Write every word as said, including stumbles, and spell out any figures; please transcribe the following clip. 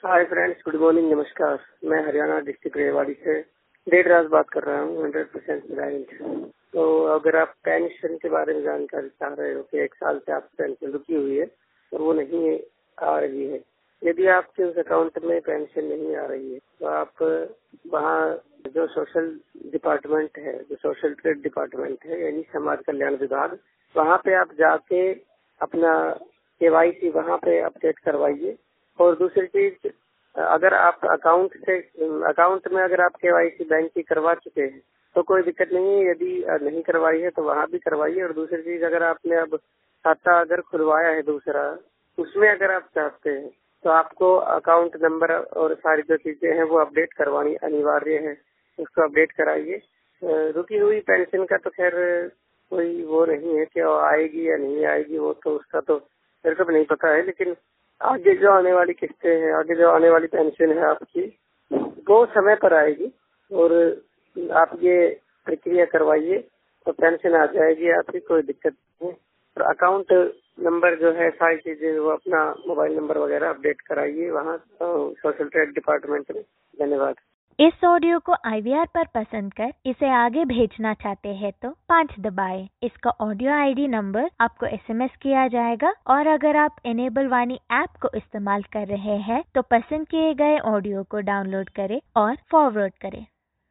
Hi friends, good morning, नमस्कार। मैं Haryana district Rewari से डेढ़ रात बात कर रहा हूँ, हंड्रेड परसेंट गारंटी। तो अगर आप पेंशन के बारे में जानकारी चाह रहे हो कि एक साल से आपकी पेंशन रुकी हुई है और वो नहीं आ रही है, यदि आपके उस अकाउंट में पेंशन नहीं आ रही है तो आप वहाँ जो सोशल डिपार्टमेंट है, जो सोशल ट्रेड डिपार्टमेंट है यानी समाज कल्याण विभाग, वहाँ पे आप जाके अपना केवाईसी वहाँ पे अपडेट करवाइए। और दूसरी चीज, अगर आप अकाउंट से अकाउंट में अगर आप केवाईसी बैंक की करवा चुके हैं तो कोई दिक्कत नहीं है, यदि नहीं करवाई है तो वहाँ भी करवाइए। और दूसरी चीज, अगर आपने अब खाता अगर खुलवाया है दूसरा, उसमें अगर आप चाहते हैं तो आपको अकाउंट नंबर और सारी जो चीजें हैं वो अपडेट करवानी अनिवार्य है, उसको अपडेट कराइए। रुकी हुई पेंशन का तो खैर कोई वो नहीं है कि आएगी या नहीं आएगी, वो तो उसका तो मेरे को भी नहीं पता है, लेकिन आगे जो आने वाली किस्तें हैं, आगे जो आने वाली पेंशन है आपकी, वो समय पर आएगी और आप ये प्रक्रिया करवाइए तो पेंशन आ जाएगी आपकी, कोई दिक्कत नहीं है। और अकाउंट नंबर जो है, सारी चीजें वो अपना मोबाइल नंबर वगैरह अपडेट कराइए वहाँ सोशल ट्रेड डिपार्टमेंट में। धन्यवाद। इस ऑडियो को आई वी आर पर पसंद कर इसे आगे भेजना चाहते हैं तो पाँच दबाएं। इसका ऑडियो आई डी नंबर आपको एस एम एस किया जाएगा और अगर आप इनेबल वाणी ऐप को इस्तेमाल कर रहे हैं तो पसंद किए गए ऑडियो को डाउनलोड करें और फॉरवर्ड करें।